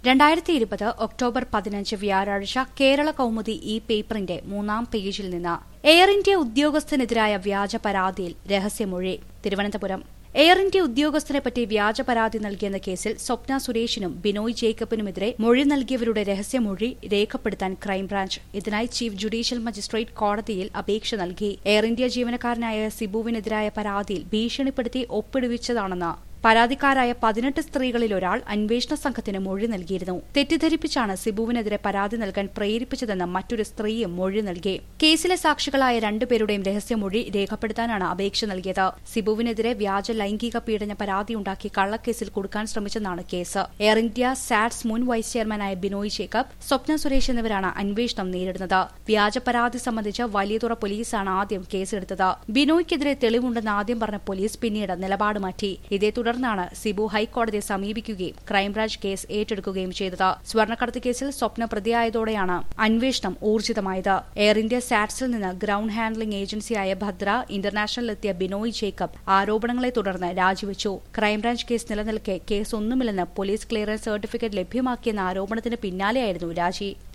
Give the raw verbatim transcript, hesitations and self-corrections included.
രണ്ടായിരത്തി ഇരുപത് ഒക്ടോബർ പതിനഞ്ച് വ്യാഴാഴ്ച കേരള കൗമുദി ഈ പേപ്പറിന്റെ മൂന്നാം പേജിൽ നിന്ന് എയർ ഇന്ത്യ ഉദ്യോഗസ്ഥനെതിരായ വ്യാജ പരാതിയിൽ രഹസ്യമൊഴി. തിരുവനന്തപുരം. എയർ ഇന്ത്യ ഉദ്യോഗസ്ഥനെപ്പറ്റി വ്യാജ പരാതി നൽകിയെന്ന കേസിൽ സ്വപ്ന സുരേഷിനും ബിനോയ് ജേക്കബിനുമെതിരെ മൊഴി നൽകിയവരുടെ രഹസ്യമൊഴി രേഖപ്പെടുത്താൻ ക്രൈംബ്രാഞ്ച് ഇതിനായി ചീഫ് ജുഡീഷ്യൽ മജിസ്ട്രേറ്റ് കോടതിയിൽ അപേക്ഷ നൽകി. എയർ ഇന്ത്യ ജീവനക്കാരനായ സിബുവിനെതിരായ പരാതിയിൽ ഭീഷണിപ്പെടുത്തി ഒപ്പിടുവിച്ചതാണെന്ന് പരാതിക്കാരായ പതിനെട്ട് സ്ത്രീകളിൽ ഒരാൾ അന്വേഷണ സംഘത്തിന് മൊഴി നൽകിയിരുന്നു. തെറ്റിദ്ധരിപ്പിച്ചാണ് സിബുവിനെതിരെ പരാതി നൽകാൻ പ്രേരിപ്പിച്ചതെന്ന് മറ്റൊരു സ്ത്രീയും മൊഴി നൽകി. കേസിലെ സാക്ഷികളായ രണ്ടുപേരുടെയും രഹസ്യമൊഴി രേഖപ്പെടുത്താനാണ് അപേക്ഷ നൽകിയത്. സിബുവിനെതിരെ വ്യാജ ലൈംഗിക പീഡന പരാതിയുണ്ടാക്കി കള്ളക്കേസിൽ കൊടുക്കാൻ ശ്രമിച്ചെന്നാണ് കേസ്. എയർ ഇന്ത്യ സാറ്റ്സ് മുൻ വൈസ് ചെയർമാനായ ബിനോയ് ജേക്കബ്, സ്വപ്ന സുരേഷ് എന്നിവരാണ് അന്വേഷണം നേരിടുന്നത്. വ്യാജ പരാതി സംബന്ധിച്ച് വലിയതുറ പോലീസാണ് ആദ്യം കേസെടുത്തത്. ബിനോയ്ക്കെതിരെ തെളിവുണ്ടെന്ന് ആദ്യം പറഞ്ഞ പോലീസ് പിന്നീട് നിലപാട് മാറ്റി. ഇതേ തുടർന്നാണ് സിബു ഹൈക്കോടതിയെ സമീപിക്കുകയും ക്രൈംബ്രാഞ്ച് കേസ് ഏറ്റെടുക്കുകയും ചെയ്തത്. സ്വർണ്ണക്കടത്ത് കേസിൽ സ്വപ്ന പ്രതിയായതോടെയാണ് അന്വേഷണം ഊർജിതമായത്. എയർ ഇന്ത്യ സാറ്റ്സിൽ നിന്ന് ഗ്രൌണ്ട് ഹാൻഡ്ലിംഗ് ഏജൻസിയായ ഭദ്ര ഇന്റർനാഷണലിലെത്തിയ ബിനോയ് ജേക്കബ് ആരോപണങ്ങളെ തുടർന്ന് രാജിവെച്ചു. ക്രൈംബ്രാഞ്ച് കേസ് നിലനിൽക്കെ കേസൊന്നുമില്ലെന്ന് പോലീസ് ക്ലിയറൻസ് സർട്ടിഫിക്കറ്റ് ലഭ്യമാക്കിയെന്ന ആരോപണത്തിന് പിന്നാലെയായിരുന്നു രാജി.